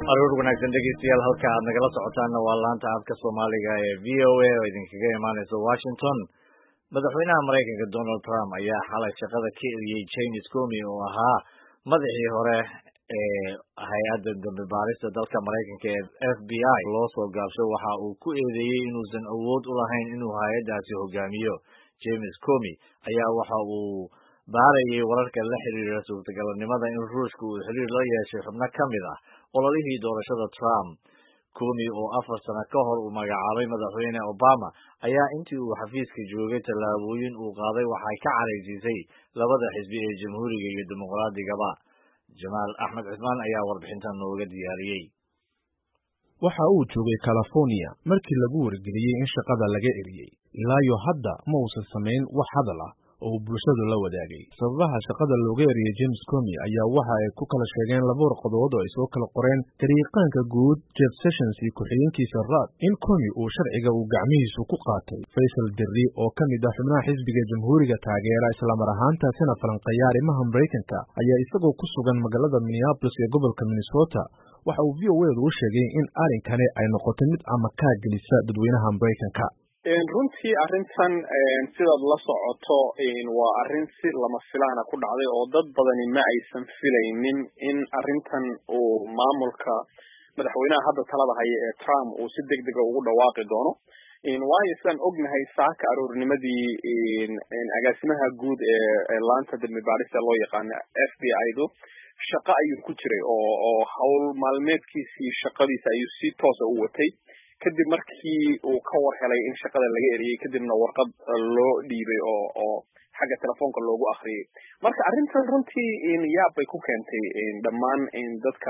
aroor wanaagsan dhegeystayaal halka aad nagala socotaana waa laanta afka Soomaaliga ee VOA oo idinkaga imaanaysa Washington. Madaxweynaha Mareykanka Donald Trump ayaa xalay shaqada ka eriyay James Comey oo ahaa madaxii hore ee hay'adda dambi baarista dalka Mareykanka ee FBI loo soo gaabshay waxa uu ku eedeeyay inuusan awood u lahayn inuu hay'addaasi hogaamiyo. James Comey ayaa waxa uu baarayay wararka la xiriira suurtagalnimada in Ruushka uu xiriir la yeeshay xubno ka mid ah ololihii doorashada Trump. Comey oo 4 sano ka hor uu magacaabay madaxweyne Obama ayaa intii uu xafiiska joogay tallaabooyin uu qaaday waxay ka caraysisay labada xisbi ee Jamhuuriga iyo Dimuqraadiga. Jamaal Axmed Cismaan ayaa warbixintan nooga diyaariyay. Waxa uu joogay California markii lagu wargeliyay in shaqada laga eriyay. Ilaa iyo hadda ma uusan samayn wax hadal ah oo bulshadu la wadaagay. Sababaha shaqada looga eriyay James Comey ayaa waxa ay ku kala sheegeen laba warqadood oo ay soo kala qoreen tariiqanka guud Jeff Sessions iyo ku-xigeenkiisa Rudd in Comey uu sharciga uu gacmihiisu ku qaatay. Faisal Dirri oo ka mid ah xubnaha xisbiga Jamhuuriga taageera isla mar ahaantaasina falanqeeya arrimaha Mareykanka ayaa isagoo ku sugan magaalada Minneapolis ee gobolka Minnesota waxa uu VOA u sheegay in arrinkani ay noqotay mid ama ka gelisa dadweynaha Mareykanka. runtii arrintan sidaad la socoto waa arrin si lama filaana ku dhacday oo dad badani ma aysan filaynin in arrintan uu maamulka madaxweynaha hadda talada haya ee Trump uu si degdeg ah ugu dhawaaqi doono. waayo sidaan ognahay saaka aroornimadii agaasimaha guud ee laanta dambi baarista loo yaqaan FBI-du shaqo ayuu ku jiray oo hawl maalmeedkiisii shaqadiisa ayuu si toos ah u watay kadib markii uu ka war helay in shaqada laga eriyay kadibna warqad loo dhiibay oo xagga telefoonka loogu akhriyay. marka arrintan runtii yaab bay ku keentay dhammaan dadka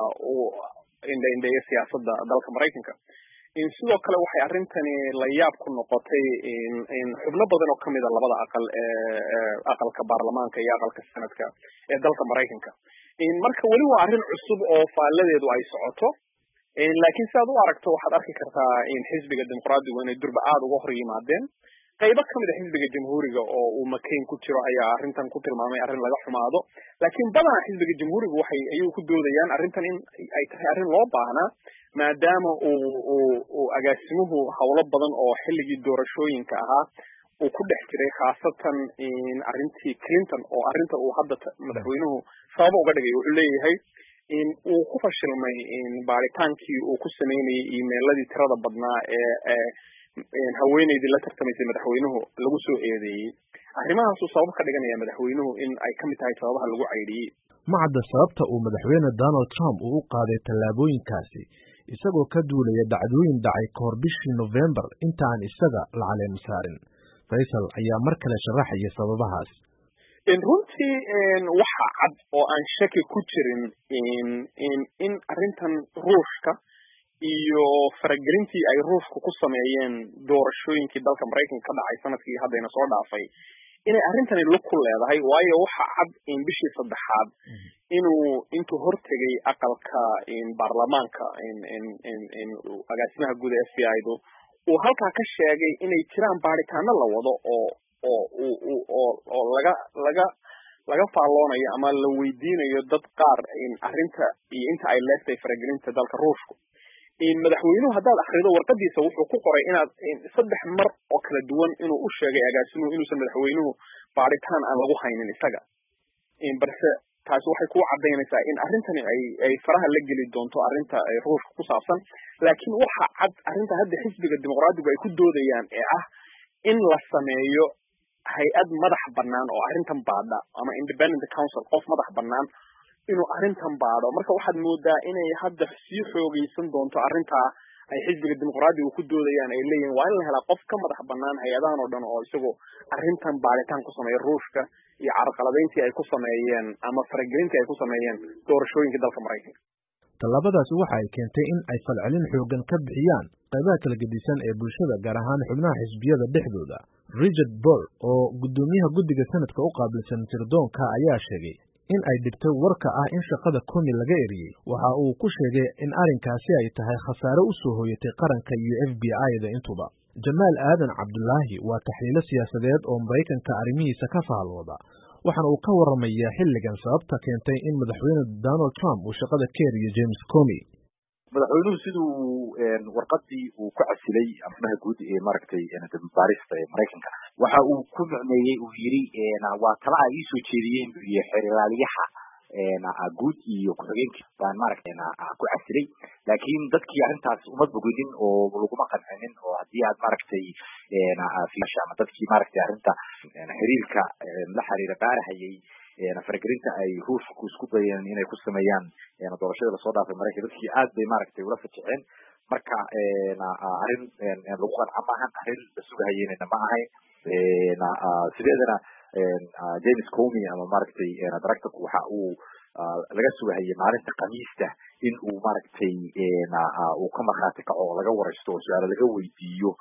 indha siyaasadda dalka Mareykanka. sidoo kale waxay arrintani la yaab ku noqotay xubno badan oo kamid ah labada aqal aqalka baarlamaanka iyo aqalka sanadka ee dalka Mareykanka. marka weli waa arrin cusub oo faaladeedu ay socoto. laakiin sidaad u aragto waxaad arki kartaa in xisbiga dimuqraadigu inay durba aad uga hor yimaadeen. qaybo ka mid ah xisbiga jamhuuriga oo uu McCain ku jiro ayaa arrintan ku tilmaamay arrin laga xumaado. laakiin badanaa xisbiga jamhuuriga ayuu ku doodayaan arrintan in ay tahay arrin loo baahnaa maadaama uu agaasimuhu howlo badan oo xilligii doorashooyinka ahaa uu ku dhex jiray khaasatan arrintii Clinton oo arrinta uu hadda madaxweynuhu sabab uga dhigay. wuxuu leeyahay uu ku fashilmay baaritaankii uu ku sameynayay email-ladii tirada badnaa ee haweeneydii la tartamaysay madaxweynuhu lagu soo eedeeyey. arrimahaasuu sabab ka dhiganaya madaxweynuhu in ay ka mid tahay sababaha lagu caydhiyey. ma cadda sababta uu madaxweyne Donald Trump uu u qaaday tallaabooyinkaasi isagoo ka duulaya dhacdooyin dhacay kahor bishii November inta aan isaga la caleem saarin. Faisal ayaa mar kale sharaxaya sababahaas. runtii waxa cad oo aan shaki ku jirin in arrintan Ruushka iyo faragelintii ay Ruushku ku sameeyeen doorashooyinkii dalka Mareykanka ka dhacay sanadkii haddayna soo dhaafay inay arrintani lug ku leedahay. waayo waxa cad in bishii saddexaad intuu hortegay aqalka baarlamaanka agaasimaha guud ee FBI-du uu halkaa ka sheegay inay jiraan baaritaano la wado oo laga faalloonayo ama la weydiinayo dad qaar arrinta iyo inta ay leegtay faragelinta dalka Ruushku. madaxweynuhu haddaad akhrido warqadiisa wuxuu ku qoray inaad 3 mar oo kala duwan inuu u sheegay agaasimuhu inuusan madaxweynuhu baaritaan aan lagu haynin isaga. balse taasi waxay ku cadaynaysaa in arrintani ay faraha la geli doonto arrinta Ruushka ku saabsan. laakiin waxa cad arrinta hadda xisbiga dimuqraadigu ay ku doodayaan ee ah in la sameeyo hay'ad madax bannaan oo arrintan baadha ama independent council qof madax bannaan inuu arrintan baadho. marka waxaad moodaa inay hadda sii xoogaysan doonto arrintaa ay xisbiga dimuqraadigu ku doodayaan ay leeyihiin waa in la helaa qof ka madax bannaan hay-adahan oo dhan oo isagoo arrintan baaritaan ku sameeya Ruushka iyo carqaladayntii ay ku sameeyeen ama faragelintii ay ku sameeyeen doorashooyinka dalka Mareykanka. tallaabadaasi waxa ay keentay in ay falcelin xoogan ka bixiyaan qaybaha kala gedisan ee bulshada gaar ahaan xubnaha xisbiyada dhexdooda. Richard Burr oo gudoomiyaha guddiga sanadka u qaabilsan sirdoonka ayaa sheegay in ay dhibtay warka ah in shaqada Comey laga eriyay. waxa uu ku sheegay in arrinkaasi ay tahay khasaare u soo hooyatay qaranka iyo FBI-da intuba. Jamaal Aadan Cabdullaahi waa taxliile siyaasadeed oo Mareykanka arrimihiisa ka faallooda. waxaana uu ka waramayaa xilligan sababta keentay in madaxweyne Donald Trump uu shaqada ka eriyo James Comey. madaxweynuhu siduu warqadii uu ku casilay amaha guud ee maaragtay baarista ee Mareykanka waxa uu ku micneeyay uu yiri waa tala ay soo jeediyeen iyo xiriirlaaliyaha guud iyo ku-xigeenka baan maaragtay ku casilay laakiin dadkii arintaas uma bogodin oo laguma qancinin oo hadii aad maaragtay fiisha ama dadkii maaragtay arinta xiriirka la xiriira baarahayay fargelinta ay ruushku isku dayeen inay ku sameeyaan doorashada soo dhaafay Mareykanka dadkii aad bay maaragtay ula fajiceen marka arin lagu qanco ma ahan arin la sugayeenna ma ahayn sideedana James Comey ama maaragtay director waxa uu laga sugayay maalinta Khamiista in uu maaragtay uu ka marxaati kaco laga waraysto su'aalo laga weydiiyo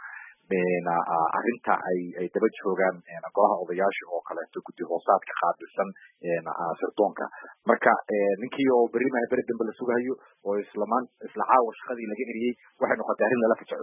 arinta ay daba joogaan golaha odayaasha oo kale guddi hoosaadka qaabilsan sirdoonka marka ninkii oo bari dambe la sugayo oo isla caawa shaqadii laga eriyay waxay noqotay arrin lala fajaco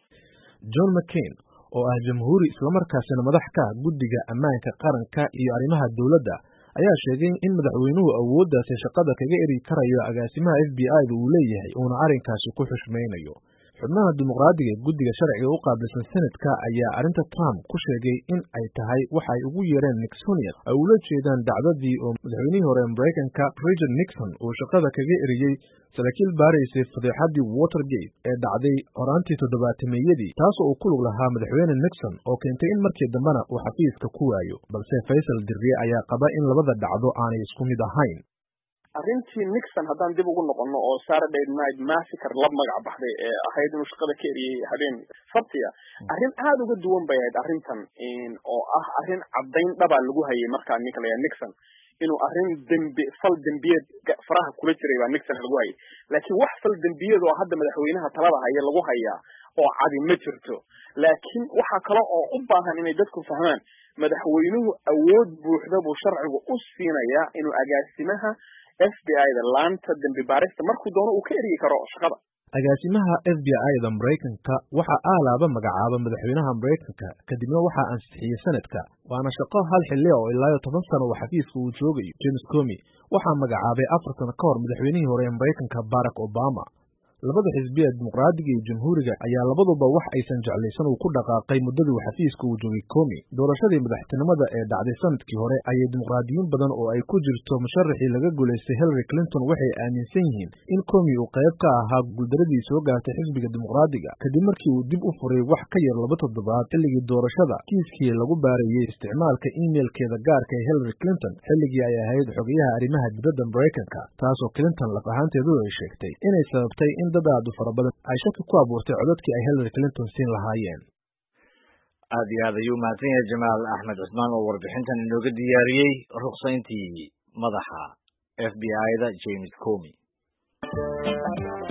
John McCain oo ah jamhuuri isla markaasina madax ka guddiga ammaanka qaranka iyo arrimaha dawladda ayaa sheegay in madaxweynuhu awooddaasi shaqada kaga eri karayo agaasimaha FBI-da uu leeyahay uuna arrinkaasi ku xushmaynayo xubnaha dimuqraadiga ee guddiga sharciga u qaabilsan Senatka ayaa arrinta Trump ku sheegay in ay tahay waxa ay ugu yeereen Nixonian ay ula jeedaan dacdadii oo madaxweynihii hore Mareykanka Richard Nixon uu shaqada kaga eriyay saraakiil baaraysay fadeexadii Watergate ee dhacday horaantii 70-meeyadii taasoo uu ku lug lahaa madaxweyne Nixon oo keentay in markii dambena uu xafiiska ku waayo balse Faisal Dirriye ayaa qaba in labada dhacdo aanay isku mid ahayn arrintii Nixon haddaan dib ugu noqono oo Saturday Night Massacre la magac baxday ee ahayd inuu shaqada ka eriyay habeen Sabtiga arrin aad uga duwan bay ahayd arrintan oo ah arrin caddayn dhaba lagu hayay markaa Nixon inuu arrin fal dambiyeed faraha kula jiray baa Nixon lagu hayay laakiin wax fal dambiyeed oo hadda madaxweynaha talada haya lagu hayaa oo cadi ma jirto laakiin waxa kale oo u baahan inay dadku fahmaan madaxweynuhu awood buuxda buu sharcigu u siinayaa inuu agaasimaha FBI-da laanta dambi baarista markuu doono uu ka erigi karo shaqada agaasimaha FBI-da Mareykanka waxa aalaaba magacaaba madaxweynaha Mareykanka kadibna waxa ansixiyay Senatka waana shaqo hal xilli oo ilaa 10 sano oo xafiiska uu joogay James Comey waxa magacaabay 4 sano ka hor madaxweynihii hore ee Mareykanka Barack Obama labada xisbiya dimuqraadiga iyo jamhuuriga ayaa labaduba wax aysan jeclaysan uu ku dhaqaaqay muddadii xafiiska uu joogay Comey doorashadii madaxtinimada ee dhacday sanadkii hore ayay dimuqraadiyiin badan oo ay ku jirto musharaxii laga guuleystay Hillary Clinton waxay aaminsan yihiin in Comey uu qayb ka ahaa guuldaradii soo gaartay xisbiga dimuqraadiga kadib markii uu dib u furay wax ka yar 2 toddobaad xilligii doorashada kiiskii lagu baarayay isticmaalka emailkeeda gaarka ee Hillary Clinton xilligii ay ahayd xogayaha arrimaha dibadda Mareykanka taasoo Clinton laf ahaanteedu ay sheegtay inay sababtay in dad aad u fara badan ay shaki ku abuurtay codadkii ay Hillary Clinton siin lahaayeen aad iyo aad ayuu mahadsan yahay Jamaal Axmed Cusmaan oo warbixintan inooga diyaariyey ruqsayntii madaxa FBI-da James Comey